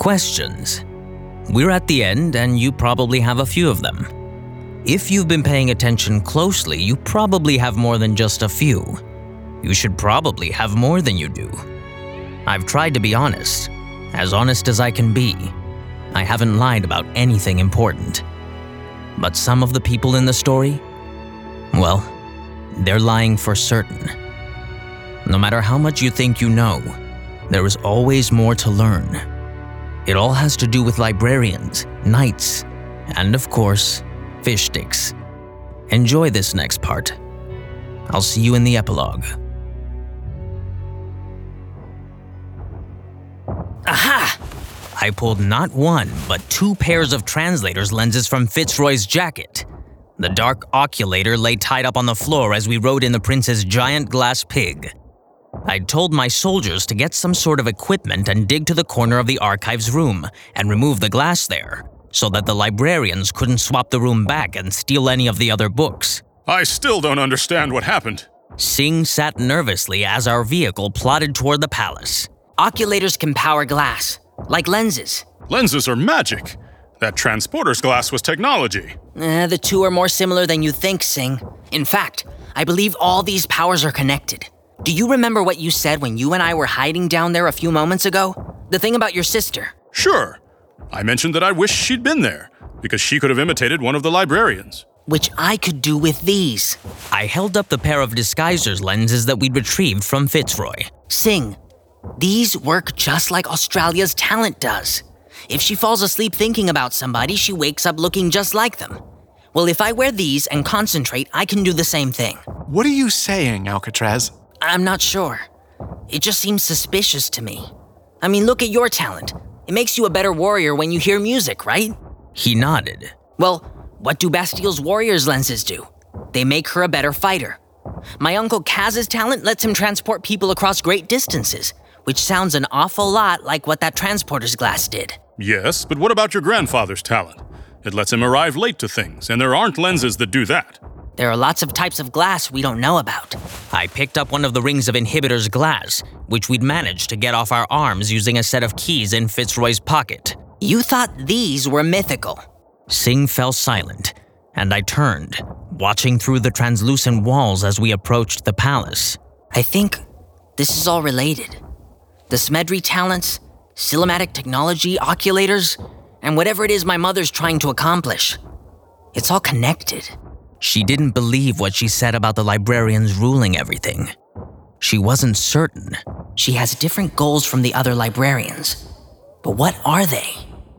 Questions. We're at the end, and you probably have a few of them. If you've been paying attention closely, you probably have more than just a few. You should probably have more than you do. I've tried to be honest as I can be. I haven't lied about anything important. But some of the people in the story, well, they're lying for certain. No matter how much you think you know, there is always more to learn. It all has to do with librarians, knights, and of course, fish sticks. Enjoy this next part. I'll see you in the epilogue. Aha! I pulled not one, but 2 pairs of translator's lenses from Fitzroy's jacket. The dark oculator lay tied up on the floor as we rode in the prince's giant glass pig. I'd told my soldiers to get some sort of equipment and dig to the corner of the archives room and remove the glass there, so that the librarians couldn't swap the room back and steal any of the other books. I still don't understand what happened. Singh sat nervously as our vehicle plodded toward the palace. Oculators can power glass, like lenses. Lenses are magic. That transporter's glass was technology. The two are more similar than you think, Singh. In fact, I believe all these powers are connected. Do you remember what you said when you and I were hiding down there a few moments ago? The thing about your sister. Sure. I mentioned that I wished she'd been there, because she could have imitated one of the librarians. Which I could do with these. I held up the pair of disguiser's lenses that we'd retrieved from Fitzroy. Singh, these work just like Australia's talent does. If she falls asleep thinking about somebody, she wakes up looking just like them. Well, if I wear these and concentrate, I can do the same thing. What are you saying, Alcatraz? I'm not sure. It just seems suspicious to me. I mean, look at your talent. It makes you a better warrior when you hear music, right? He nodded. Well, what do Bastile's warrior's lenses do? They make her a better fighter. My uncle Kaz's talent lets him transport people across great distances, which sounds an awful lot like what that transporter's glass did. Yes, but what about your grandfather's talent? It lets him arrive late to things, and there aren't lenses that do that. There are lots of types of glass we don't know about. I picked up one of the rings of inhibitor's glass, which we'd managed to get off our arms using a set of keys in Fitzroy's pocket. You thought these were mythical. Singh fell silent, and I turned, watching through the translucent walls as we approached the palace. I think this is all related. The Smedri talents, cinematic technology, oculators, and whatever it is my mother's trying to accomplish. It's all connected. She didn't believe what she said about the librarians ruling everything. She wasn't certain. She has different goals from the other librarians. But what are they?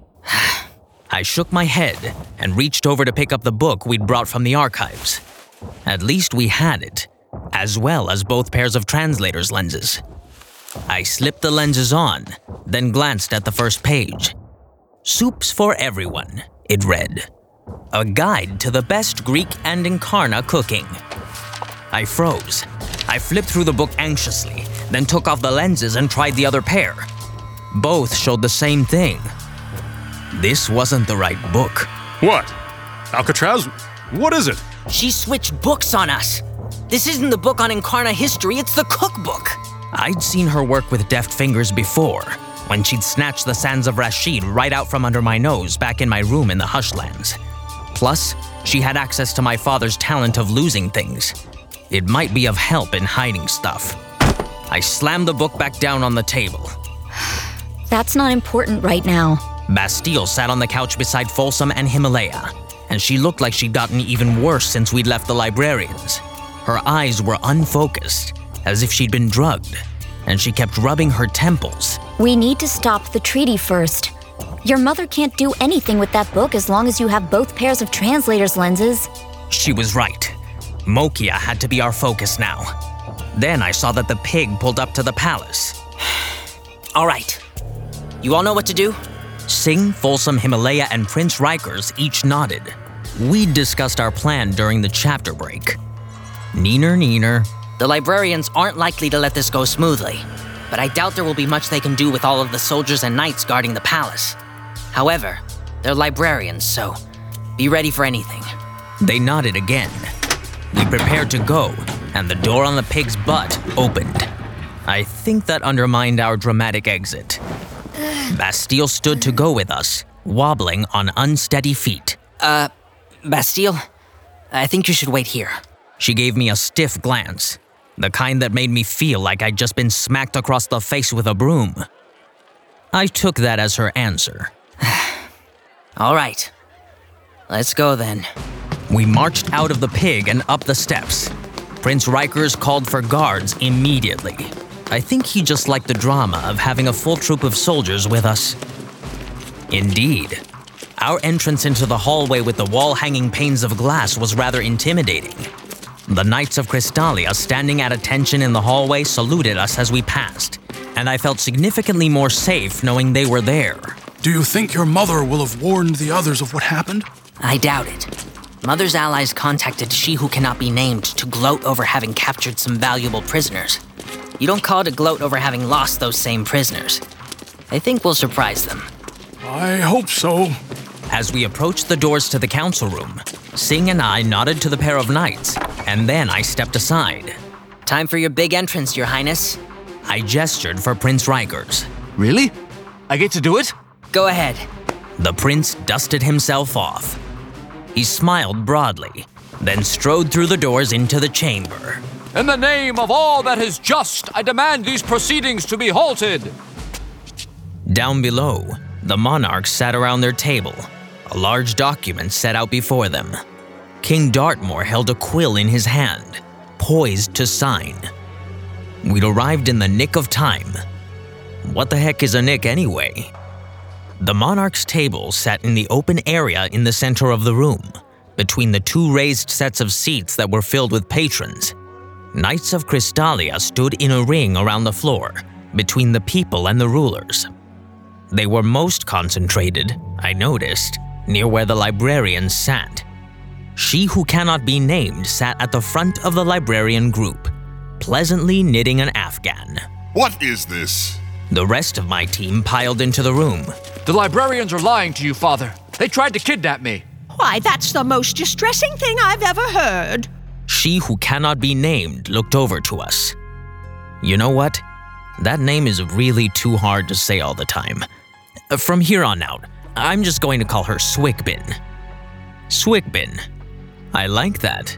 I shook my head and reached over to pick up the book we'd brought from the archives. At least we had it, as well as both pairs of translator's lenses. I slipped the lenses on, then glanced at the first page. Soups for Everyone, it read. A guide to the best Greek and Incarna cooking. I froze. I flipped through the book anxiously, then took off the lenses and tried the other pair. Both showed the same thing. This wasn't the right book. What? Alcatraz? What is it? She switched books on us. This isn't the book on Incarna history, it's the cookbook. I'd seen her work with deft fingers before, when she'd snatched the Sands of Rashid right out from under my nose back in my room in the Hushlands. Plus, she had access to my father's talent of losing things. It might be of help in hiding stuff. I slammed the book back down on the table. That's not important right now. Bastille sat on the couch beside Folsom and Himalaya, and she looked like she'd gotten even worse since we'd left the librarians. Her eyes were unfocused, as if she'd been drugged, and she kept rubbing her temples. We need to stop the treaty first. Your mother can't do anything with that book as long as you have both pairs of translator's lenses. She was right. Mokia had to be our focus now. Then I saw that the pig pulled up to the palace. All right. You all know what to do? Singh, Folsom, Himalaya, and Prince Rikers each nodded. We'd discussed our plan during the chapter break. Neener. The librarians aren't likely to let this go smoothly, but I doubt there will be much they can do with all of the soldiers and knights guarding the palace. However, they're librarians, so be ready for anything. They nodded again. We prepared to go, and the door on the pig's butt opened. I think that undermined our dramatic exit. Bastille stood to go with us, wobbling on unsteady feet. Bastille, I think you should wait here. She gave me a stiff glance, the kind that made me feel like I'd just been smacked across the face with a broom. I took that as her answer. All right. Let's go then. We marched out of the pig and up the steps. Prince Rikers called for guards immediately. I think he just liked the drama of having a full troop of soldiers with us. Indeed, our entrance into the hallway with the wall-hanging panes of glass was rather intimidating. The Knights of Crystallia, standing at attention in the hallway, saluted us as we passed, and I felt significantly more safe knowing they were there. Do you think your mother will have warned the others of what happened? I doubt it. Mother's allies contacted She Who Cannot Be Named to gloat over having captured some valuable prisoners. You don't call it a gloat over having lost those same prisoners. I think we'll surprise them. I hope so. As we approached the doors to the council room, Sing and I nodded to the pair of knights, and then I stepped aside. Time for your big entrance, Your Highness. I gestured for Prince Rikers. Really? I get to do it? Go ahead. The prince dusted himself off. He smiled broadly, then strode through the doors into the chamber. In the name of all that is just, I demand these proceedings to be halted. Down below, the monarchs sat around their table, a large document set out before them. King Dartmoor held a quill in his hand, poised to sign. We'd arrived in the nick of time. What the heck is a nick anyway? The monarch's table sat in the open area in the center of the room, between the two raised sets of seats that were filled with patrons. Knights of Crystallia stood in a ring around the floor, between the people and the rulers. They were most concentrated, I noticed, near where the librarians sat. She Who Cannot Be Named sat at the front of the librarian group, pleasantly knitting an afghan. What is this? The rest of my team piled into the room. The librarians are lying to you, Father. They tried to kidnap me. Why, that's the most distressing thing I've ever heard. She Who Cannot Be Named looked over to us. You know what? That name is really too hard to say all the time. From here on out, I'm just going to call her Swickbin. Swickbin. I like that.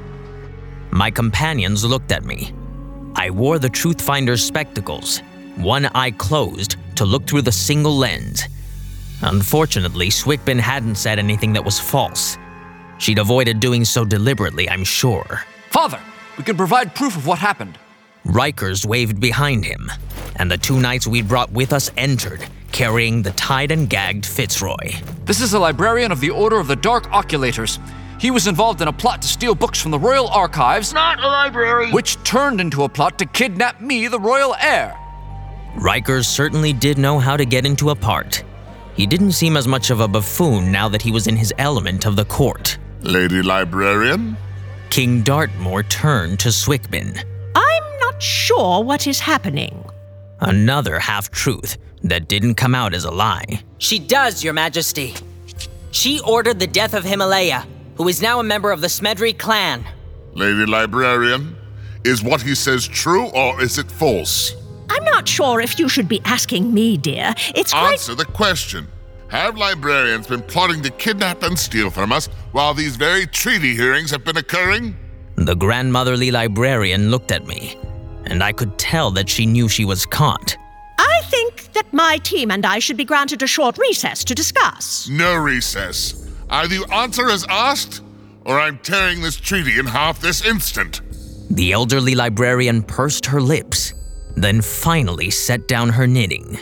My companions looked at me. I wore the Truthfinder's spectacles, one eye closed to look through the single lens. Unfortunately, Swickbin hadn't said anything that was false. She'd avoided doing so deliberately, I'm sure. Father, we can provide proof of what happened. Rikers waved behind him, and the two knights we'd brought with us entered, carrying the tied and gagged Fitzroy. This is a librarian of the Order of the Dark Oculators. He was involved in a plot to steal books from the Royal Archives, Not a library. which turned into a plot to kidnap me, the royal heir. Rikers certainly did know how to get into a part. He didn't seem as much of a buffoon now that he was in his element of the court. Lady Librarian? King Dartmoor turned to Swickbin. I'm not sure what is happening. Another half-truth that didn't come out as a lie. She does, Your Majesty. She ordered the death of Himalaya, who is now a member of the Smedri clan. Lady Librarian? Is what he says true or is it false? I'm not sure if you should be asking me, dear. It's quite... Answer the question. Have librarians been plotting to kidnap and steal from us while these very treaty hearings have been occurring? The grandmotherly librarian looked at me, and I could tell that she knew she was caught. I think that my team and I should be granted a short recess to discuss. No recess. Either you answer as asked, or I'm tearing this treaty in half this instant. The elderly librarian pursed her lips, then finally set down her knitting.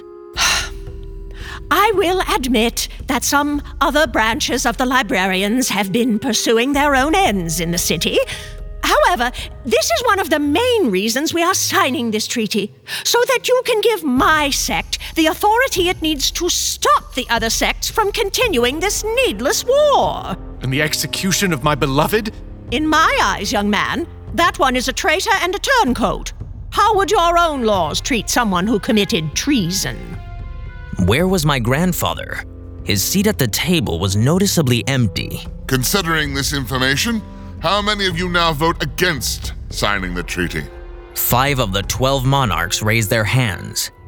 I will admit that some other branches of the librarians have been pursuing their own ends in the city. However, this is one of the main reasons we are signing this treaty, so that you can give my sect the authority it needs to stop the other sects from continuing this needless war. And the execution of my beloved? In my eyes, young man, that one is a traitor and a turncoat. How would your own laws treat someone who committed treason? Where was my grandfather? His seat at the table was noticeably empty. Considering this information, how many of you now vote against signing the treaty? 5 of the 12 monarchs raised their hands.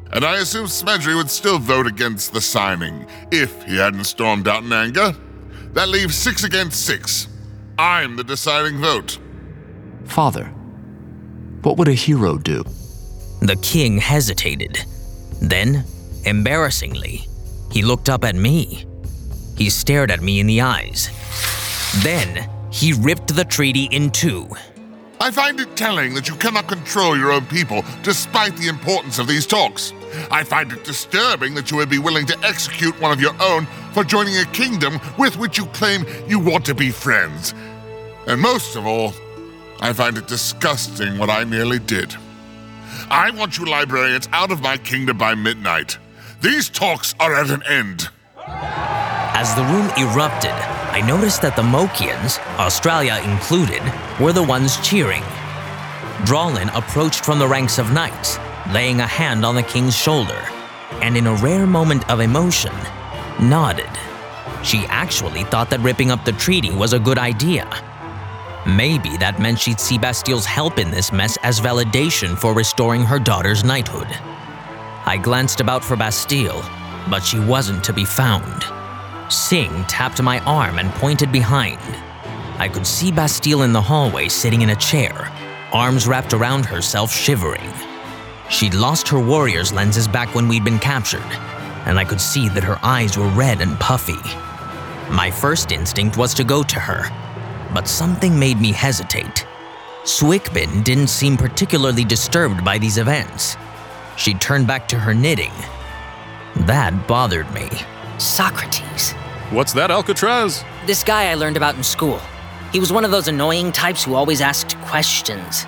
And I assume Smedry would still vote against the signing if he hadn't stormed out in anger. That leaves 6 against 6. I'm the deciding vote. Father, what would a hero do? The king hesitated. Then, embarrassingly, he looked up at me. He stared at me in the eyes. Then, he ripped the treaty in two. I find it telling that you cannot control your own people despite the importance of these talks. I find it disturbing that you would be willing to execute one of your own for joining a kingdom with which you claim you want to be friends. And most of all, I find it disgusting what I nearly did. I want you librarians out of my kingdom by midnight. These talks are at an end. As the room erupted, I noticed that the Mokians, Australia included, were the ones cheering. Drolin approached from the ranks of knights, laying a hand on the king's shoulder, and in a rare moment of emotion, nodded. She actually thought that ripping up the treaty was a good idea. Maybe that meant she'd see Bastile's help in this mess as validation for restoring her daughter's knighthood. I glanced about for Bastile, but she wasn't to be found. Singh tapped my arm and pointed behind. I could see Bastile in the hallway sitting in a chair, arms wrapped around herself, shivering. She'd lost her warrior's lenses back when we'd been captured, and I could see that her eyes were red and puffy. My first instinct was to go to her, but something made me hesitate. Swickbin didn't seem particularly disturbed by these events. She turned back to her knitting. That bothered me. Socrates. What's that, Alcatraz? This guy I learned about in school. He was one of those annoying types who always asked questions.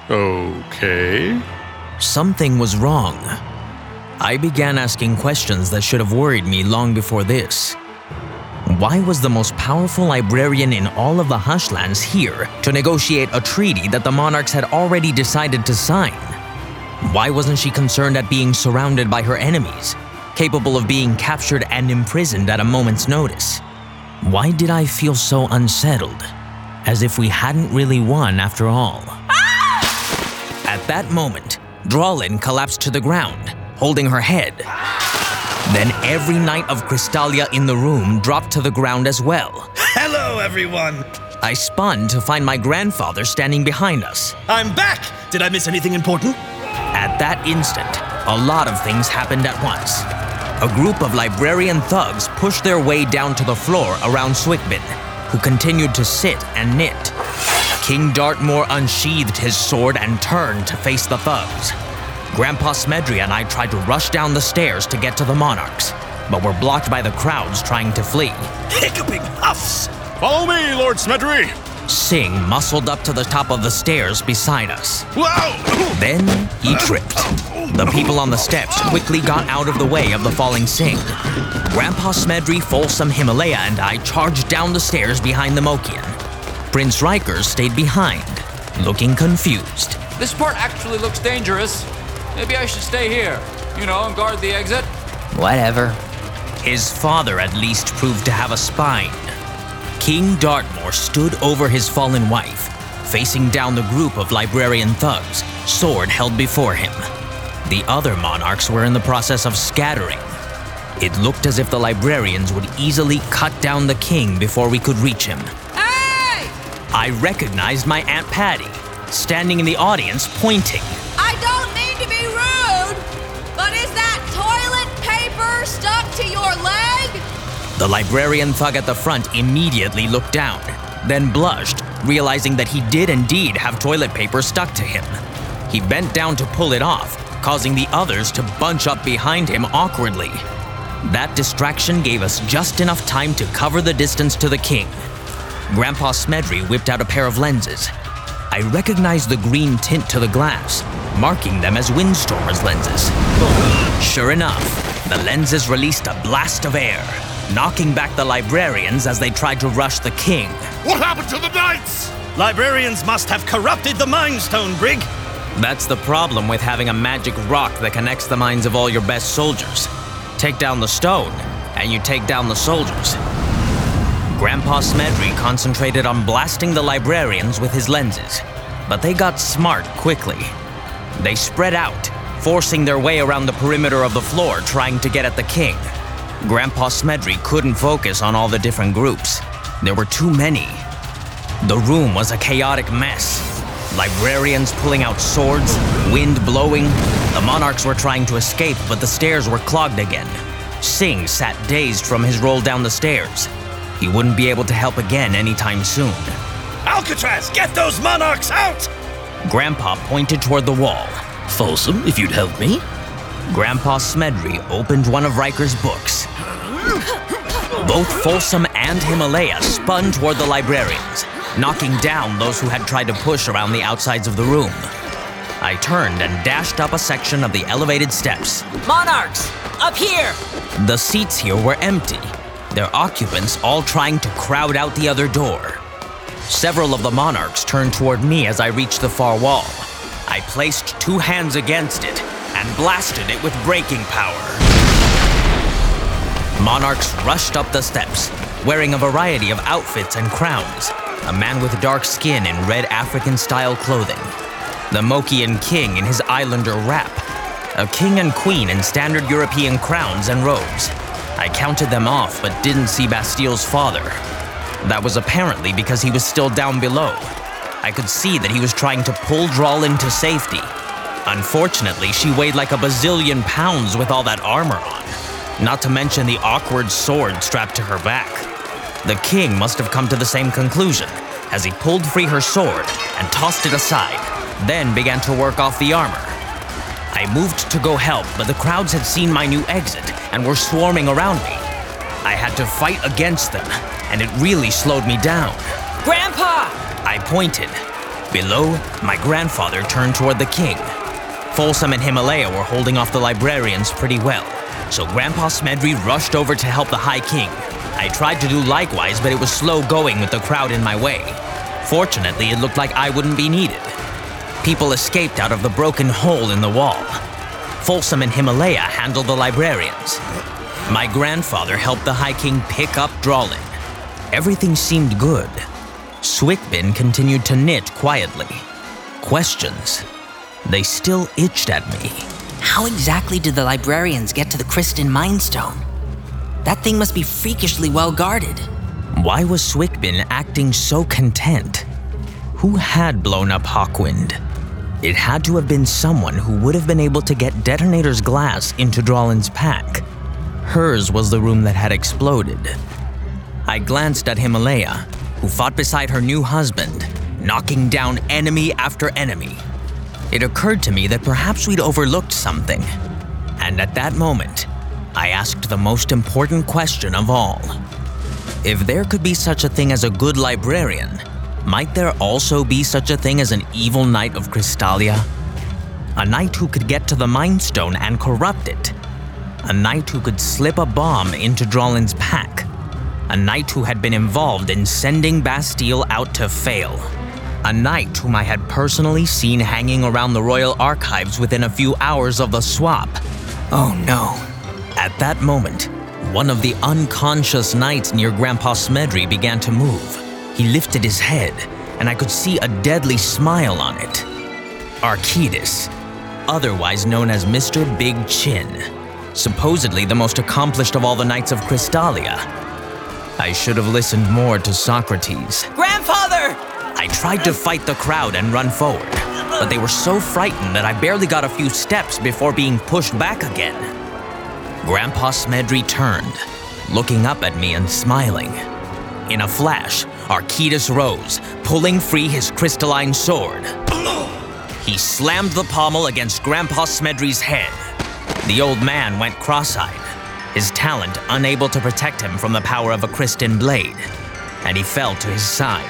Okay. Something was wrong. I began asking questions that should have worried me long before this. Why was the most powerful librarian in all of the Hushlands here to negotiate a treaty that the monarchs had already decided to sign? Why wasn't she concerned at being surrounded by her enemies, capable of being captured and imprisoned at a moment's notice? Why did I feel so unsettled, as if we hadn't really won after all? At that moment, Drolin collapsed to the ground, holding her head. Then every knight of Crystallia in the room dropped to the ground as well. Hello, everyone! I spun to find my grandfather standing behind us. I'm back! Did I miss anything important? At that instant, a lot of things happened at once. A group of librarian thugs pushed their way down to the floor around Swickbin, who continued to sit and knit. King Dartmoor unsheathed his sword and turned to face the thugs. Grandpa Smedry and I tried to rush down the stairs to get to the monarchs, but were blocked by the crowds trying to flee. Hiccuping huffs! Follow me, Lord Smedry! Singh muscled up to the top of the stairs beside us. Whoa! Then he tripped. The people on the steps quickly got out of the way of the falling Singh. Grandpa Smedry, Folsom, Himalaya, and I charged down the stairs behind the Mokian. Prince Rikers stayed behind, looking confused. This part actually looks dangerous. Maybe I should stay here, and guard the exit. Whatever. His father at least proved to have a spine. King Dartmoor stood over his fallen wife, facing down the group of librarian thugs, sword held before him. The other monarchs were in the process of scattering. It looked as if the librarians would easily cut down the king before we could reach him. Hey! I recognized my Aunt Patty, standing in the audience pointing. I don't mean to be rude, but is that toilet paper stuck to your leg? The librarian thug at the front immediately looked down, then blushed, realizing that he did indeed have toilet paper stuck to him. He bent down to pull it off, causing the others to bunch up behind him awkwardly. That distraction gave us just enough time to cover the distance to the king. Grandpa Smedry whipped out a pair of lenses. I recognized the green tint to the glass, marking them as Windstormer's lenses. Sure enough, the lenses released a blast of air, knocking back the librarians as they tried to rush the king. What happened to the knights? Librarians must have corrupted the Mind Stone, Brig. That's the problem with having a magic rock that connects the minds of all your best soldiers. Take down the stone, and you take down the soldiers. Grandpa Smedry concentrated on blasting the librarians with his lenses, but they got smart quickly. They spread out, forcing their way around the perimeter of the floor trying to get at the king. Grandpa Smedry couldn't focus on all the different groups. There were too many. The room was a chaotic mess. Librarians pulling out swords, wind blowing. The monarchs were trying to escape, but the stairs were clogged again. Singh sat dazed from his roll down the stairs. He wouldn't be able to help again anytime soon. Alcatraz, get those monarchs out! Grandpa pointed toward the wall. Folsom, if you'd help me. Grandpa Smedry opened one of Riker's books. Both Folsom and Himalaya spun toward the librarians, knocking down those who had tried to push around the outsides of the room. I turned and dashed up a section of the elevated steps. Monarchs! Up here! The seats here were empty, their occupants all trying to crowd out the other door. Several of the monarchs turned toward me as I reached the far wall. I placed 2 hands against it and blasted it with breaking power. Monarchs rushed up the steps, wearing a variety of outfits and crowns. A man with dark skin in red African-style clothing. The Mokian king in his islander wrap. A king and queen in standard European crowns and robes. I counted them off but didn't see Bastille's father. That was apparently because he was still down below. I could see that he was trying to pull Drolin to safety. Unfortunately, she weighed like a bazillion pounds with all that armor on. Not to mention the awkward sword strapped to her back. The king must have come to the same conclusion, as he pulled free her sword and tossed it aside, then began to work off the armor. I moved to go help, but the crowds had seen my new exit and were swarming around me. I had to fight against them, and it really slowed me down. Grandpa! I pointed. Below, my grandfather turned toward the king. Folsom and Himalaya were holding off the librarians pretty well, so Grandpa Smedry rushed over to help the High King. I tried to do likewise, but it was slow going with the crowd in my way. Fortunately, it looked like I wouldn't be needed. People escaped out of the broken hole in the wall. Folsom and Himalaya handled the librarians. My grandfather helped the High King pick up Drolin. Everything seemed good. Swickbin continued to knit quietly. Questions. They still itched at me. How exactly did the librarians get to the Kristen Mind Stone? That thing must be freakishly well guarded. Why was Swickbin acting so content? Who had blown up Hawkwind? It had to have been someone who would have been able to get Detonator's glass into Drolin's pack. Hers was the room that had exploded. I glanced at Himalaya, who fought beside her new husband, knocking down enemy after enemy. It occurred to me that perhaps we'd overlooked something. And at that moment, I asked the most important question of all. If there could be such a thing as a good librarian, might there also be such a thing as an evil knight of Crystallia? A knight who could get to the Mind Stone and corrupt it. A knight who could slip a bomb into Drolin's pack. A knight who had been involved in sending Bastille out to fail. A knight whom I had personally seen hanging around the Royal Archives within a few hours of the swap. Oh no. At that moment, one of the unconscious knights near Grandpa Smedry began to move. He lifted his head, and I could see a deadly smile on it. Arquidus, otherwise known as Mr. Big Chin, supposedly the most accomplished of all the Knights of Crystallia. I should have listened more to Socrates. Grandfather! I tried to fight the crowd and run forward, but they were so frightened that I barely got a few steps before being pushed back again. Grandpa Smedry turned, looking up at me and smiling. In a flash, Arquidus rose, pulling free his crystalline sword. He slammed the pommel against Grandpa Smedry's head. The old man went cross-eyed, his talent unable to protect him from the power of a Kristen blade, and he fell to his side.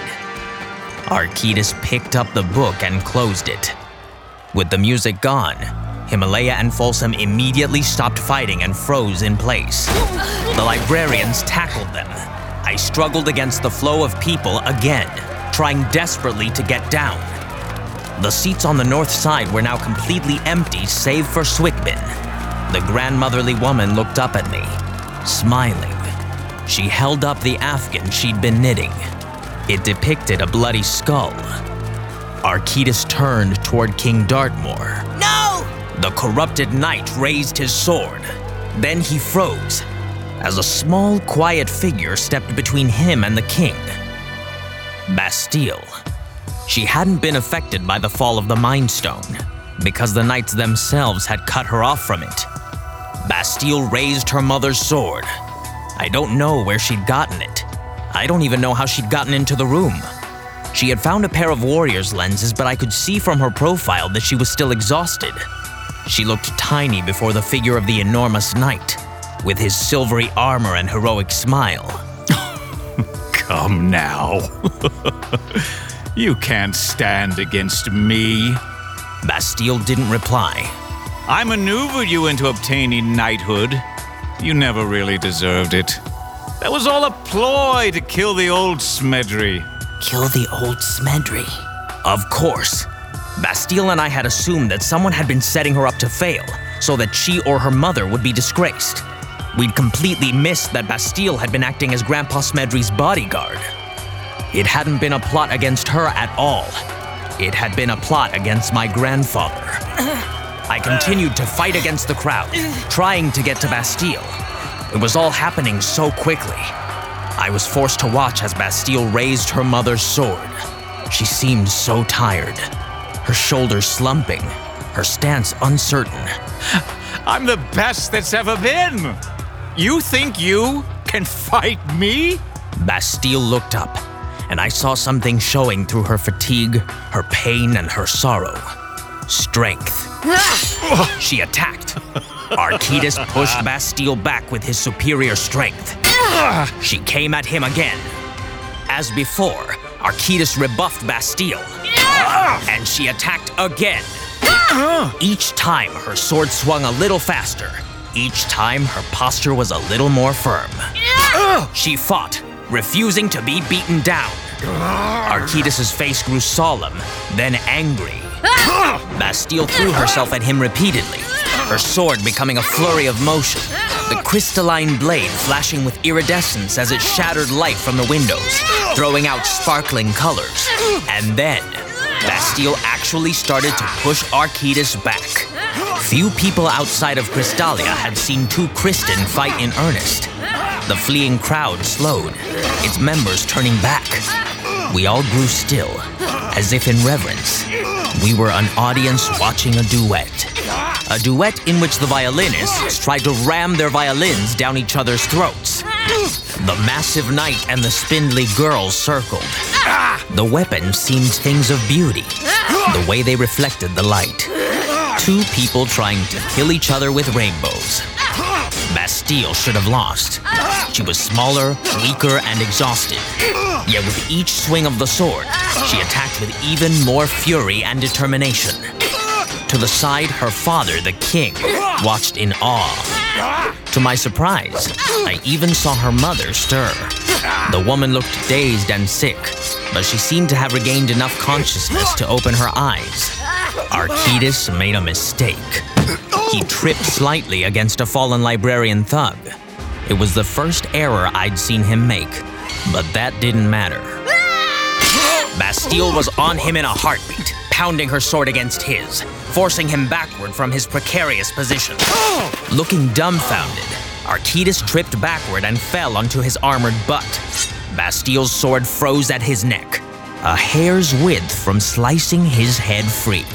Arquidus picked up the book and closed it. With the music gone, Himalaya and Folsom immediately stopped fighting and froze in place. The librarians tackled them. I struggled against the flow of people again, trying desperately to get down. The seats on the north side were now completely empty save for Swickbin. The grandmotherly woman looked up at me, smiling. She held up the Afghan she'd been knitting. It depicted a bloody skull. Arquidus turned toward King Dartmoor. No! The corrupted knight raised his sword. Then he froze, as a small, quiet figure stepped between him and the king. Bastille. She hadn't been affected by the fall of the Mind Stone, because the knights themselves had cut her off from it. Bastille raised her mother's sword. I don't know where she'd gotten it. I don't even know how she'd gotten into the room. She had found a pair of warrior's lenses, but I could see from her profile that she was still exhausted. She looked tiny before the figure of the enormous knight, with his silvery armor and heroic smile. Come now. You can't stand against me. Bastille didn't reply. I maneuvered you into obtaining knighthood. You never really deserved it. That was all a ploy to kill the old Smedry. Kill the old Smedry? Of course. Bastille and I had assumed that someone had been setting her up to fail, so that she or her mother would be disgraced. We'd completely missed that Bastille had been acting as Grandpa Smedry's bodyguard. It hadn't been a plot against her at all. It had been a plot against my grandfather. I continued to fight against the crowd, trying to get to Bastille. It was all happening so quickly. I was forced to watch as Bastille raised her mother's sword. She seemed so tired, her shoulders slumping, her stance uncertain. I'm the best that's ever been. You think you can fight me? Bastille looked up, and I saw something showing through her fatigue, her pain, and her sorrow. Strength. She attacked. Archidas pushed Bastille back with his superior strength. She came at him again. As before, Archidas rebuffed Bastille, and she attacked again. Each time, her sword swung a little faster. Each time, her posture was a little more firm. She fought, refusing to be beaten down. Archidas' face grew solemn, then angry. Bastille threw herself at him repeatedly, her sword becoming a flurry of motion, the crystalline blade flashing with iridescence as it shattered light from the windows, throwing out sparkling colors. And then, Bastille actually started to push Archidas back. Few people outside of Crystallia had seen two Kristen fight in earnest. The fleeing crowd slowed, its members turning back. We all grew still, as if in reverence. We were an audience watching a duet. A duet in which the violinists tried to ram their violins down each other's throats. The massive knight and the spindly girls circled. The weapons seemed things of beauty, the way they reflected the light. Two people trying to kill each other with rainbows. Bastille should have lost. She was smaller, weaker, and exhausted. Yet with each swing of the sword, she attacked with even more fury and determination. To the side, her father, the king, watched in awe. To my surprise, I even saw her mother stir. The woman looked dazed and sick, but she seemed to have regained enough consciousness to open her eyes. Archidas made a mistake. He tripped slightly against a fallen librarian thug. It was the first error I'd seen him make, but that didn't matter. Bastille was on him in a heartbeat, pounding her sword against his, forcing him backward from his precarious position. Looking dumbfounded, Archidas tripped backward and fell onto his armored butt. Bastille's sword froze at his neck, a hair's width from slicing his head free.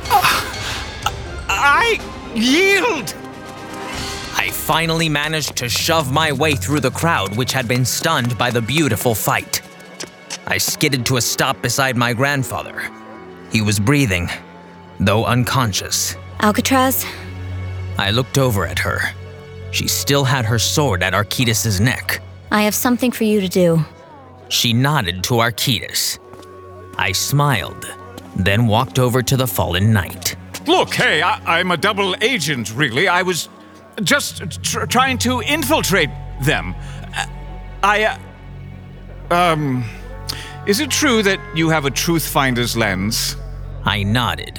I yield! I finally managed to shove my way through the crowd, which had been stunned by the beautiful fight. I skidded to a stop beside my grandfather. He was breathing, though unconscious. Alcatraz? I looked over at her. She still had her sword at Archidas' neck. I have something for you to do. She nodded to Archidas. I smiled, then walked over to the fallen knight. Look, hey, I'm a double agent, really. I was just trying to infiltrate them. Is it true that you have a truth finder's lens? I nodded.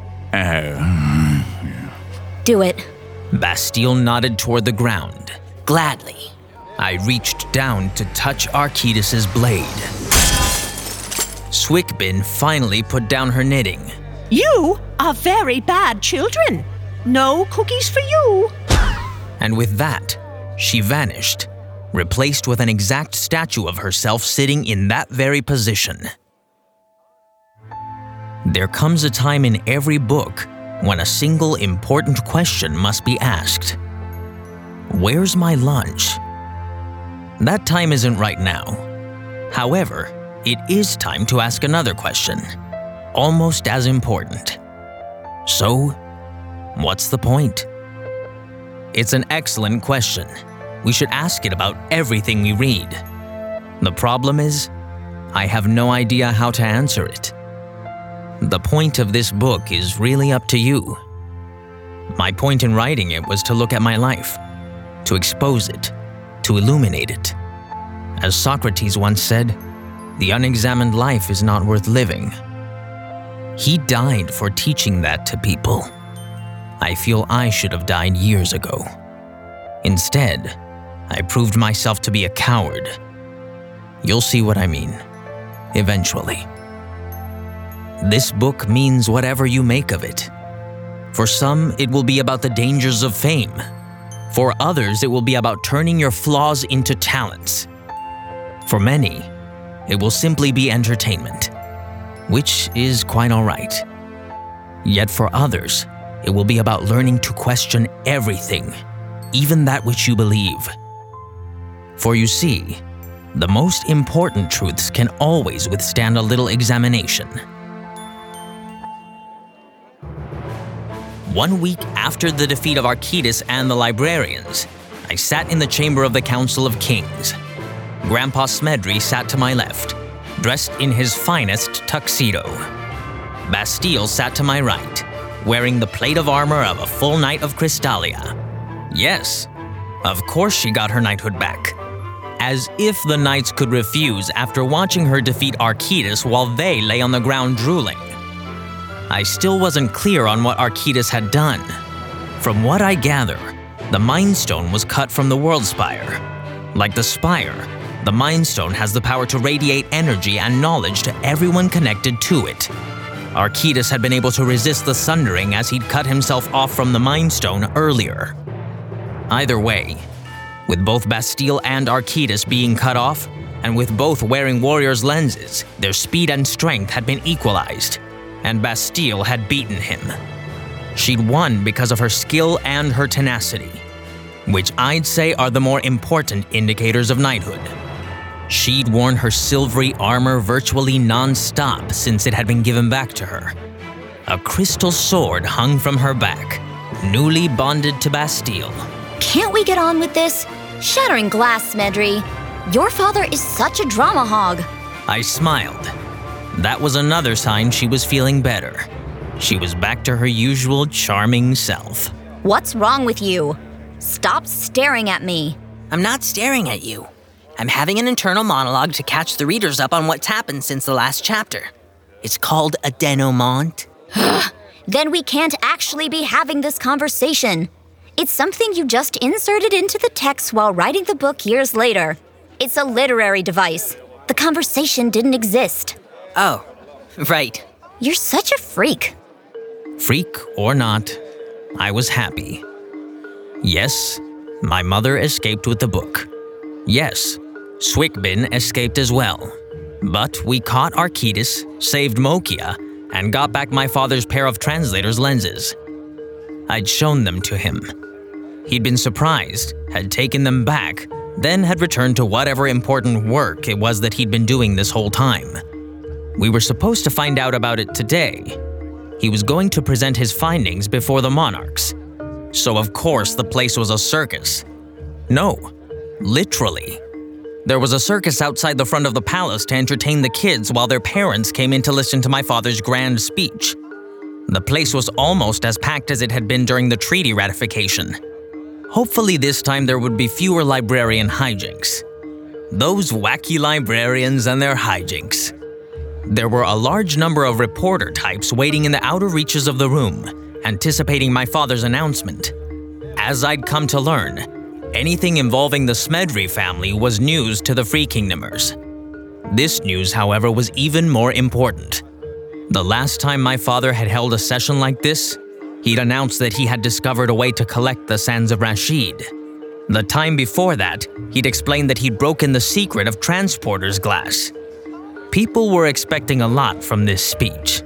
Do it. Bastille nodded toward the ground. Gladly. I reached down to touch Archidas' blade. Swickbin finally put down her knitting. You are very bad children. No cookies for you. And with that, she vanished, replaced with an exact statue of herself sitting in that very position. There comes a time in every book when a single important question must be asked. Where's my lunch? That time isn't right now. However, it is time to ask another question, almost as important. So, what's the point? It's an excellent question. We should ask it about everything we read. The problem is, I have no idea how to answer it. The point of this book is really up to you. My point in writing it was to look at my life, to expose it, to illuminate it. As Socrates once said, the unexamined life is not worth living. He died for teaching that to people. I feel I should have died years ago. Instead, I proved myself to be a coward. You'll see what I mean, eventually. This book means whatever you make of it. For some, it will be about the dangers of fame. For others, it will be about turning your flaws into talents. For many, it will simply be entertainment, which is quite all right. Yet for others, it will be about learning to question everything, even that which you believe. For you see, the most important truths can always withstand a little examination. 1 week after the defeat of Archytas and the librarians, I sat in the chamber of the Council of Kings. Grandpa Smedry sat to my left, dressed in his finest tuxedo. Bastille sat to my right, wearing the plate of armor of a full knight of Crystallia. Yes, of course she got her knighthood back. As if the knights could refuse after watching her defeat Archytas while they lay on the ground drooling. I still wasn't clear on what Archytas had done. From what I gather, the Mind Stone was cut from the World Spire. Like the Spire, the Mind Stone has the power to radiate energy and knowledge to everyone connected to it. Archytas had been able to resist the Sundering as he'd cut himself off from the Mind Stone earlier. Either way, with both Bastille and Archytas being cut off, and with both wearing Warrior's lenses, their speed and strength had been equalized, and Bastille had beaten him. She'd won because of her skill and her tenacity, which I'd say are the more important indicators of knighthood. She'd worn her silvery armor virtually non-stop since it had been given back to her. A crystal sword hung from her back, newly bonded to Bastille. Can't we get on with this? Shattering glass, Smedry. Your father is such a drama hog. I smiled. That was another sign she was feeling better. She was back to her usual charming self. What's wrong with you? Stop staring at me. I'm not staring at you. I'm having an internal monologue to catch the readers up on what's happened since the last chapter. It's called a denouement. Then we can't actually be having this conversation. It's something you just inserted into the text while writing the book years later. It's a literary device. The conversation didn't exist. Oh, right. You're such a freak. Freak or not, I was happy. Yes, my mother escaped with the book. Yes, Swickbin escaped as well. But we caught Archytas, saved Mokia, and got back my father's pair of translator's lenses. I'd shown them to him. He'd been surprised, had taken them back, then had returned to whatever important work it was that he'd been doing this whole time. We were supposed to find out about it today. He was going to present his findings before the monarchs. So of course the place was a circus. No, literally. There was a circus outside the front of the palace to entertain the kids while their parents came in to listen to my father's grand speech. The place was almost as packed as it had been during the treaty ratification. Hopefully this time there would be fewer librarian hijinks. Those wacky librarians and their hijinks. There were a large number of reporter types waiting in the outer reaches of the room, anticipating my father's announcement. As I'd come to learn, anything involving the Smedry family was news to the Free Kingdomers. This news, however, was even more important. The last time my father had held a session like this, He'd announced that he had discovered a way to collect the sands of Rashid. The time before that, he'd explained that he'd broken the secret of transporter's glass. People were expecting a lot from this speech.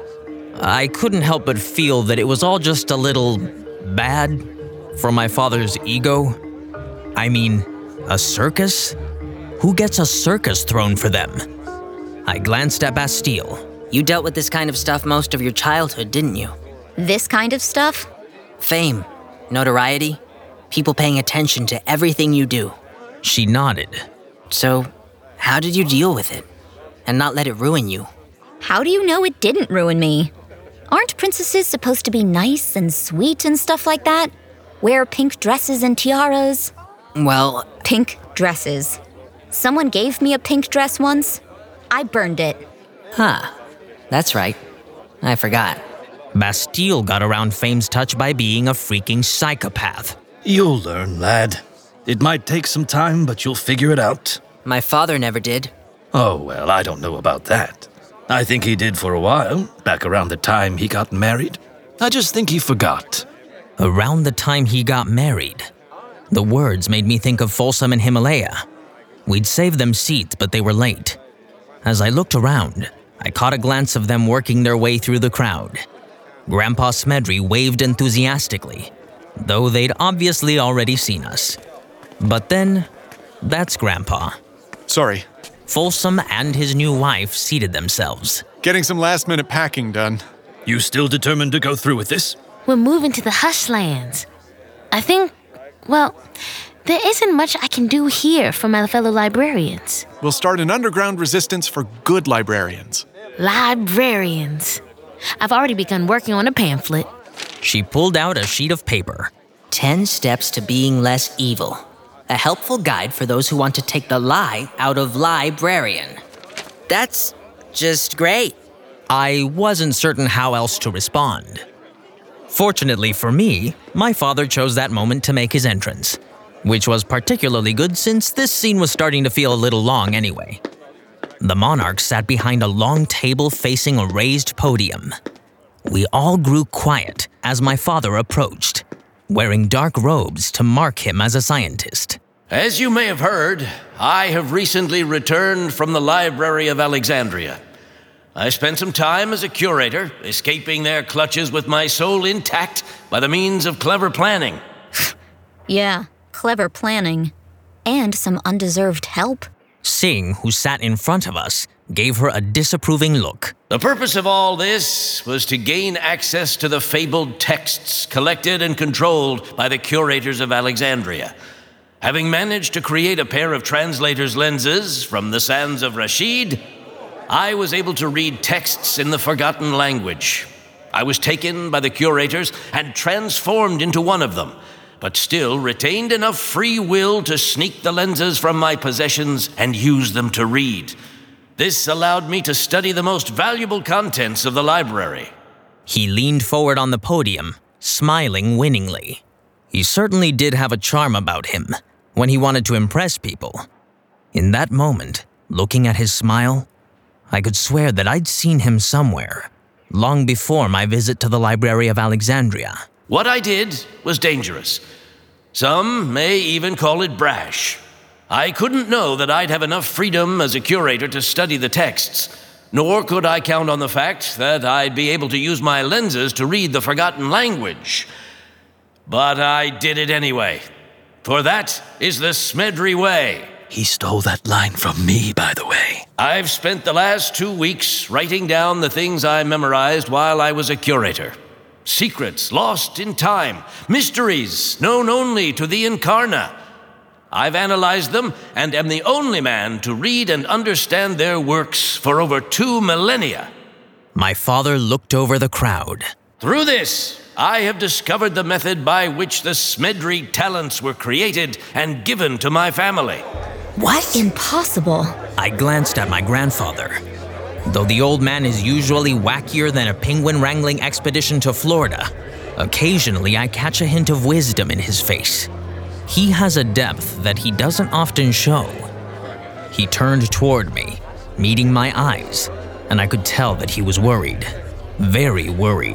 I couldn't help but feel that it was all just a little bad for my father's ego. I mean, a circus? Who gets a circus thrown for them? I glanced at Bastille. You dealt with this kind of stuff most of your childhood, didn't you? This kind of stuff? Fame, notoriety, people paying attention to everything you do. She nodded. So, how did you deal with it and not let it ruin you? How do you know it didn't ruin me? Aren't princesses supposed to be nice and sweet and stuff like that? Wear pink dresses and tiaras? Well, pink dresses. Someone gave me a pink dress once. I burned it. Huh. That's right. I forgot. Bastille got around fame's touch by being a freaking psychopath. You'll learn, lad. It might take some time, but you'll figure it out. My father never did. Oh, well, I don't know about that. I think he did for a while, back around the time he got married. I just think he forgot. Around the time he got married? The words made me think of Folsom and Himalaya. We'd saved them seats, but they were late. As I looked around, I caught a glance of them working their way through the crowd. Grandpa Smedry waved enthusiastically, though they'd obviously already seen us. But then, that's Grandpa. Sorry. Folsom and his new wife seated themselves. Getting some last-minute packing done. You still determined to go through with this? We're moving to the Hushlands. I think, well, there isn't much I can do here for my fellow librarians. We'll start an underground resistance for good librarians. Librarians. I've already begun working on a pamphlet. She pulled out a sheet of paper. 10 Steps to Being Less Evil. A helpful guide for those who want to take the lie out of librarian. That's just great. I wasn't certain how else to respond. Fortunately for me, my father chose that moment to make his entrance, which was particularly good since this scene was starting to feel a little long anyway. The monarch sat behind a long table facing a raised podium. We all grew quiet as my father approached, wearing dark robes to mark him as a scientist. As you may have heard, I have recently returned from the Library of Alexandria. I spent some time as a curator, escaping their clutches with my soul intact by the means of clever planning. Yeah, clever planning. And some undeserved help. Singh, who sat in front of us, gave her a disapproving look. The purpose of all this was to gain access to the fabled texts collected and controlled by the curators of Alexandria. Having managed to create a pair of translator's lenses from the sands of Rashid, I was able to read texts in the forgotten language. I was taken by the curators and transformed into one of them, but still retained enough free will to sneak the lenses from my possessions and use them to read. This allowed me to study the most valuable contents of the library. He leaned forward on the podium, smiling winningly. He certainly did have a charm about him when he wanted to impress people. In that moment, looking at his smile, I could swear that I'd seen him somewhere, long before my visit to the Library of Alexandria. What I did was dangerous. Some may even call it brash. I couldn't know that I'd have enough freedom as a curator to study the texts, nor could I count on the fact that I'd be able to use my lenses to read the forgotten language. But I did it anyway, for that is the Smedry way. He stole that line from me, by the way. I've spent the last 2 weeks writing down the things I memorized while I was a curator. Secrets lost in time, mysteries known only to the Incarna. I've analyzed them and am the only man to read and understand their works for over 2 millennia. My father looked over the crowd. Through this, I have discovered the method by which the Smedry talents were created and given to my family. What? Impossible. I glanced at my grandfather. Though the old man is usually wackier than a penguin wrangling expedition to Florida, occasionally I catch a hint of wisdom in his face. He has a depth that he doesn't often show. He turned toward me, meeting my eyes, and I could tell that he was worried. Very worried.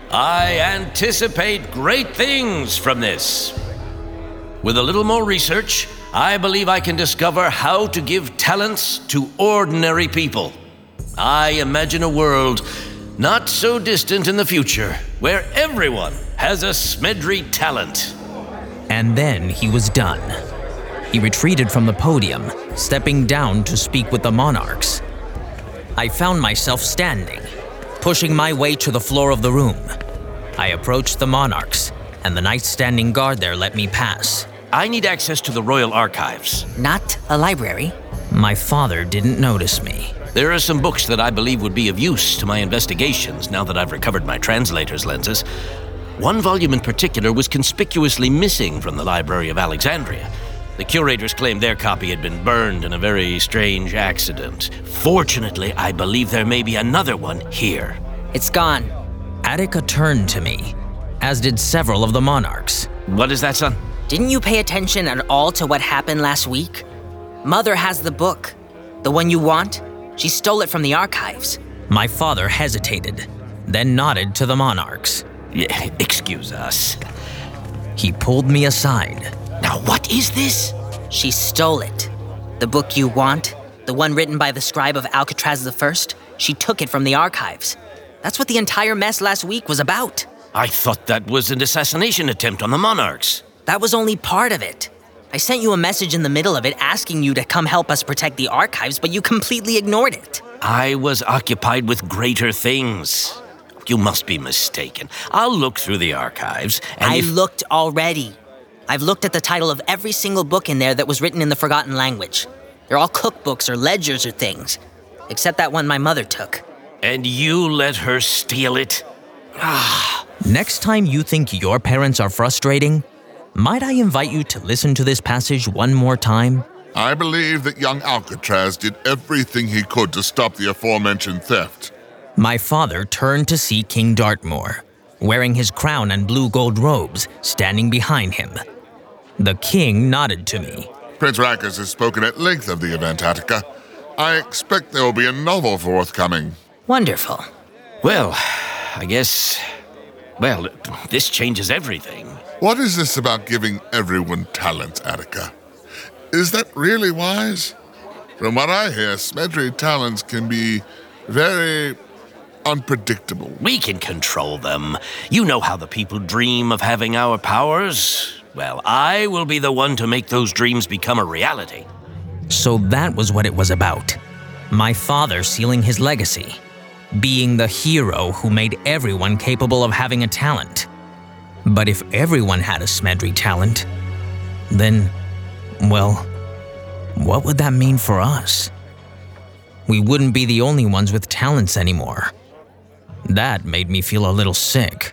I anticipate great things from this. With a little more research, I believe I can discover how to give talents to ordinary people. I imagine a world not so distant in the future where everyone has a Smedry talent. And then he was done. He retreated from the podium, stepping down to speak with the monarchs. I found myself standing, pushing my way to the floor of the room. I approached the monarchs, and the knights standing guard there let me pass. I need access to the Royal Archives. Not a library. My father didn't notice me. There are some books that I believe would be of use to my investigations now that I've recovered my translator's lenses. One volume in particular was conspicuously missing from the Library of Alexandria. The curators claimed their copy had been burned in a very strange accident. Fortunately, I believe there may be another one here. It's gone. Attica turned to me, as did several of the monarchs. What is that, son? Didn't you pay attention at all to what happened last week? Mother has the book. The one you want? She stole it from the archives. My father hesitated, then nodded to the monarchs. Yeah, excuse us. He pulled me aside. Now what is this? She stole it. The book you want, the one written by the scribe of Alcatraz I, she took it from the archives. That's what the entire mess last week was about. I thought that was an assassination attempt on the monarchs. That was only part of it. I sent you a message in the middle of it asking you to come help us protect the archives, but you completely ignored it. I was occupied with greater things. You must be mistaken. I'll look through the archives, and I looked already. I've looked at the title of every single book in there that was written in the forgotten language. They're all cookbooks or ledgers or things, except that one my mother took. And you let her steal it? Next time you think your parents are frustrating, might I invite you to listen to this passage one more time? I believe that young Alcatraz did everything he could to stop the aforementioned theft. My father turned to see King Dartmoor, wearing his crown and blue gold robes, standing behind him. The king nodded to me. Prince Rackus has spoken at length of the event, Attica. I expect there will be a novel forthcoming. Wonderful. Well, I guess... Well, this changes everything. What is this about giving everyone talent, Attica? Is that really wise? From what I hear, Smedry talents can be very unpredictable. We can control them. You know how the people dream of having our powers? Well, I will be the one to make those dreams become a reality. So that was what it was about. My father sealing his legacy. Being the hero who made everyone capable of having a talent. But if everyone had a Smedry talent, then, well, what would that mean for us? We wouldn't be the only ones with talents anymore. That made me feel a little sick.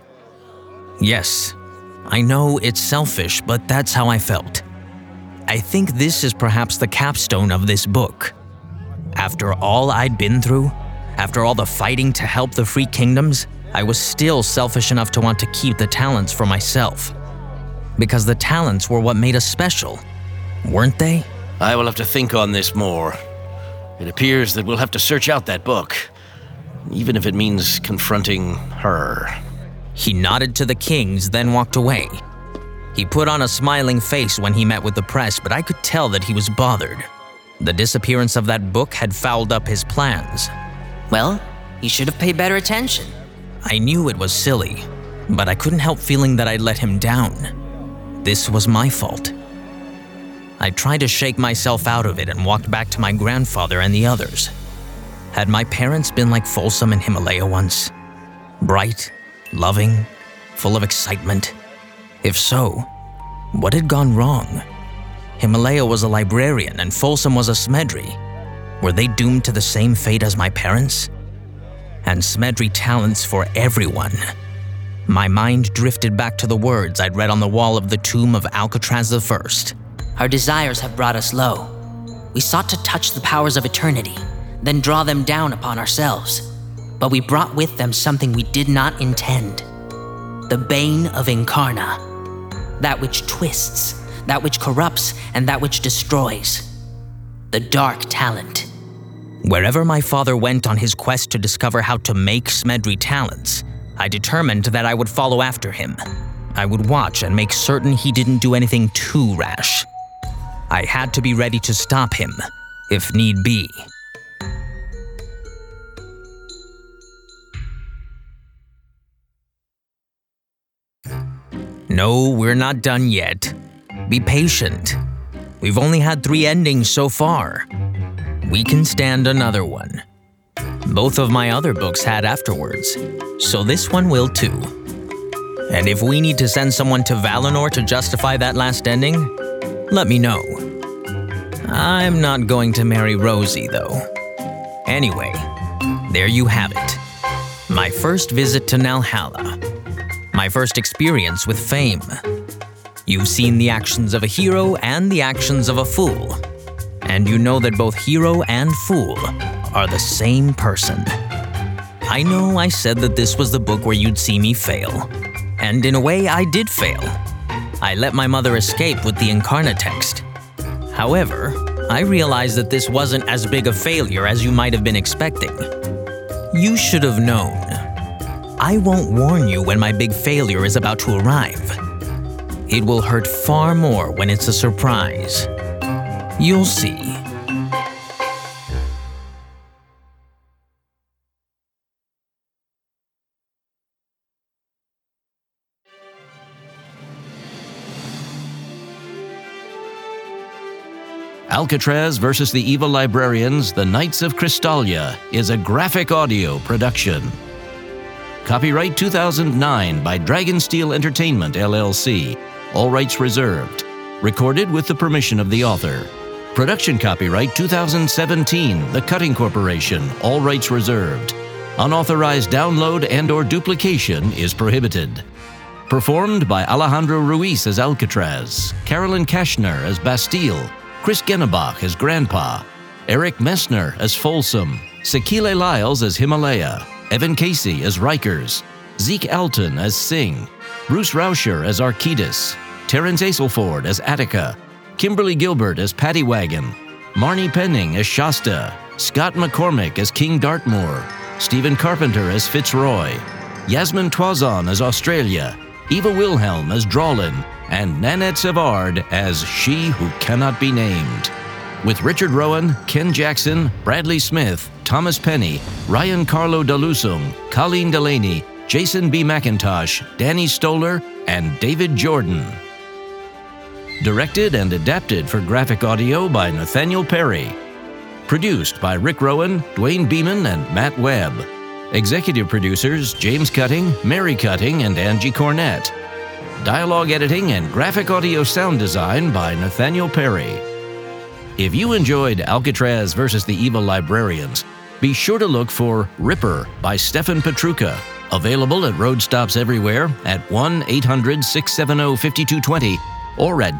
Yes, I know it's selfish, but that's how I felt. I think this is perhaps the capstone of this book. After all I'd been through, after all the fighting to help the free kingdoms, I was still selfish enough to want to keep the talents for myself. Because the talents were what made us special, weren't they? I will have to think on this more. It appears that we'll have to search out that book, even if it means confronting her. He nodded to the kings, then walked away. He put on a smiling face when he met with the press, but I could tell that he was bothered. The disappearance of that book had fouled up his plans. Well, he should have paid better attention. I knew it was silly, but I couldn't help feeling that I'd let him down. This was my fault. I tried to shake myself out of it and walked back to my grandfather and the others. Had my parents been like Folsom and Himalaya once? Bright, loving, full of excitement? If so, what had gone wrong? Himalaya was a librarian and Folsom was a Smedry. Were they doomed to the same fate as my parents? And Smedry talents for everyone. My mind drifted back to the words I'd read on the wall of the tomb of Alcatraz I. Our desires have brought us low. We sought to touch the powers of eternity, then draw them down upon ourselves. But we brought with them something we did not intend. The bane of Incarna. That which twists, that which corrupts, and that which destroys. The dark talent. Wherever my father went on his quest to discover how to make Smedry talents, I determined that I would follow after him. I would watch and make certain he didn't do anything too rash. I had to be ready to stop him, if need be. No, we're not done yet. Be patient. We've only had 3 endings so far. We can stand another one. Both of my other books had afterwards, so this one will too. And if we need to send someone to Valinor to justify that last ending, let me know. I'm not going to marry Rosie, though. Anyway, there you have it. My first visit to Nalhalla. My first experience with fame. You've seen the actions of a hero and the actions of a fool. And you know that both hero and fool are the same person. I know I said that this was the book where you'd see me fail. And in a way, I did fail. I let my mother escape with the Incarna text. However, I realized that this wasn't as big a failure as you might have been expecting. You should have known. I won't warn you when my big failure is about to arrive. It will hurt far more when it's a surprise. You'll see. Alcatraz vs. the Evil Librarians, The Knights of Crystallia is a graphic audio production. Copyright 2009 by Dragonsteel Entertainment, LLC. All rights reserved. Recorded with the permission of the author. Production copyright 2017, The Cutting Corporation. All rights reserved. Unauthorized download and/or duplication is prohibited. Performed by Alejandro Ruiz as Alcatraz, Carolyn Kashner as Bastille, Chris Genebach as Grandpa, Eric Messner as Folsom, Sekile Lyles as Himalaya, Evan Casey as Rikers, Zeke Alton as Sing, Bruce Rauscher as Arquidus, Terrence Aselford as Attica, Kimberly Gilbert as Paddy Wagon, Marnie Penning as Shasta, Scott McCormick as King Dartmoor, Stephen Carpenter as Fitzroy, Yasmin Toison as Australia, Eva Wilhelm as Drawlin, and Nanette Savard as She Who Cannot Be Named. With Richard Rowan, Ken Jackson, Bradley Smith, Thomas Penny, Ryan Carlo Dalusung, Colleen Delaney, Jason B. McIntosh, Danny Stoller, and David Jordan. Directed and adapted for graphic audio by Nathaniel Perry. Produced by Rick Rowan, Dwayne Beeman, and Matt Webb. Executive producers James Cutting, Mary Cutting, and Angie Cornett. Dialogue editing and graphic audio sound design by Nathaniel Perry. If you enjoyed Alcatraz vs. the Evil Librarians, be sure to look for Ripper by Stefan Petruka, available at road stops everywhere at 1-800-670-5220 or at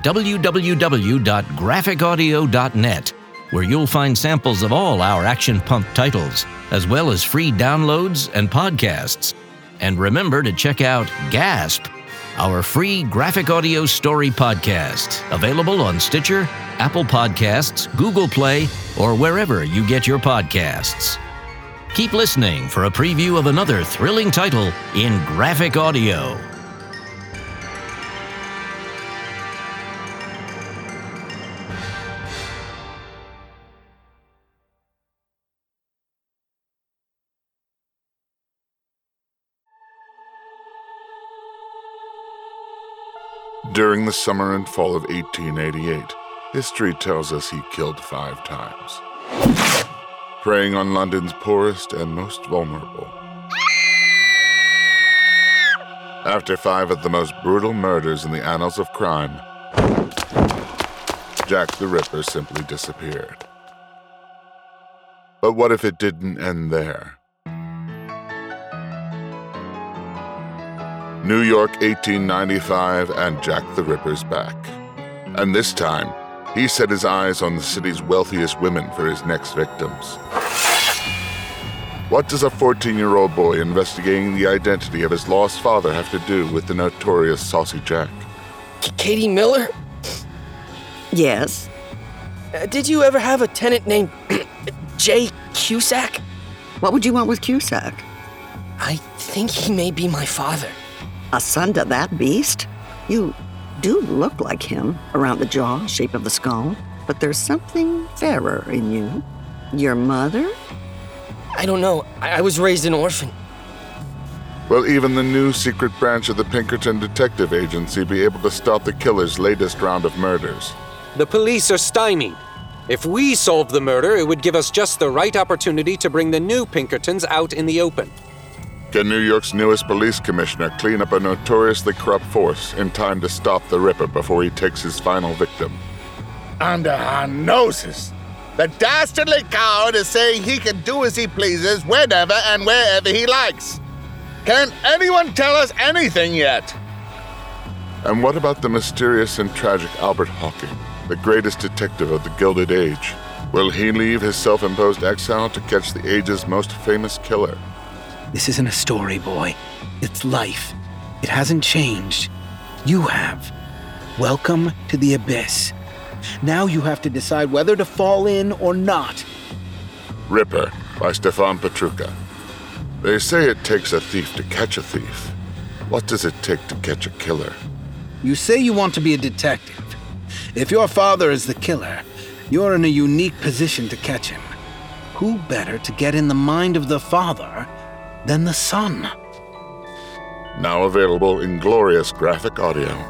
www.graphicaudio.net, where you'll find samples of all our Action Pump titles, as well as free downloads and podcasts. And remember to check out Gasp, our free graphic audio story podcast, available on Stitcher, Apple Podcasts, Google Play, or wherever you get your podcasts. Keep listening for a preview of another thrilling title in graphic audio. During the summer and fall of 1888, history tells us he killed 5 times, preying on London's poorest and most vulnerable. After 5 of the most brutal murders in the annals of crime, Jack the Ripper simply disappeared. But what if it didn't end there? New York, 1895, and Jack the Ripper's back. And this time, he set his eyes on the city's wealthiest women for his next victims. What does a 14-year-old boy investigating the identity of his lost father have to do with the notorious Saucy Jack? Katie Miller? Yes? Did you ever have a tenant named Jay Cusack? What would you want with Cusack? I think he may be my father. A son to that beast? You do look like him, around the jaw, shape of the skull, but there's something fairer in you. Your mother? I don't know. I was raised an orphan. Will even the new secret branch of the Pinkerton Detective Agency be able to stop the killer's latest round of murders? The police are stymied. If we solve the murder, it would give us just the right opportunity to bring the new Pinkertons out in the open. Can New York's newest police commissioner clean up a notoriously corrupt force in time to stop the Ripper before he takes his final victim? Under our noses. The dastardly coward is saying he can do as he pleases whenever and wherever he likes. Can't anyone tell us anything yet? And what about the mysterious and tragic Albert Hawking, the greatest detective of the Gilded Age? Will he leave his self-imposed exile to catch the age's most famous killer? This isn't a story, boy. It's life. It hasn't changed. You have. Welcome to the Abyss. Now you have to decide whether to fall in or not. Ripper by Stefan Petruka. They say it takes a thief to catch a thief. What does it take to catch a killer? You say you want to be a detective. If your father is the killer, you're in a unique position to catch him. Who better to get in the mind of the father than the son? Now available in glorious graphic audio.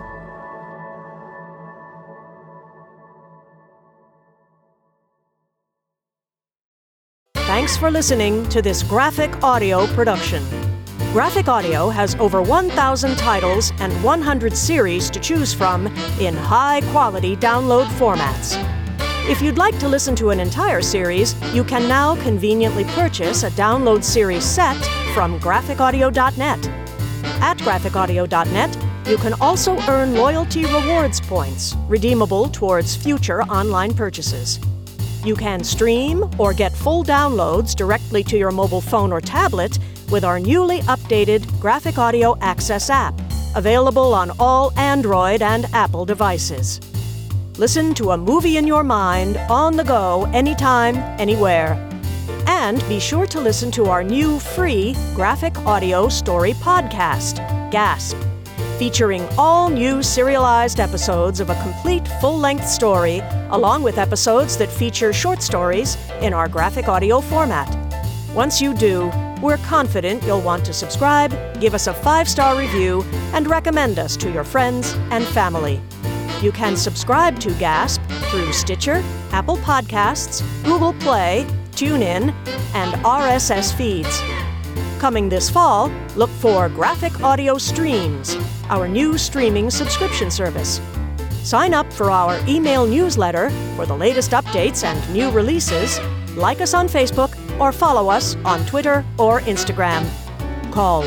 Thanks for listening to this graphic audio production. Graphic Audio has over 1,000 titles and 100 series to choose from in high-quality download formats. If you'd like to listen to an entire series, you can now conveniently purchase a download series set from graphicaudio.net. At graphicaudio.net, you can also earn loyalty rewards points, redeemable towards future online purchases. You can stream or get full downloads directly to your mobile phone or tablet with our newly updated Graphic Audio Access app, available on all Android and Apple devices. Listen to a movie in your mind, on the go, anytime, anywhere. And be sure to listen to our new free graphic audio story podcast, Gasp, featuring all new serialized episodes of a complete full-length story, along with episodes that feature short stories in our graphic audio format. Once you do, we're confident you'll want to subscribe, give us a 5-star review, and recommend us to your friends and family. You can subscribe to Gasp through Stitcher, Apple Podcasts, Google Play, TuneIn, and RSS feeds. Coming this fall, look for Graphic Audio Streams, our new streaming subscription service. Sign up for our email newsletter for the latest updates and new releases, like us on Facebook, or follow us on Twitter or Instagram. Call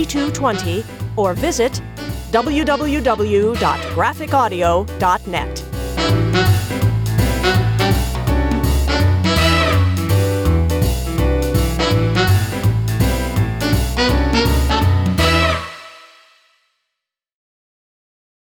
1-800-670-5220 or visit www.graphicaudio.net.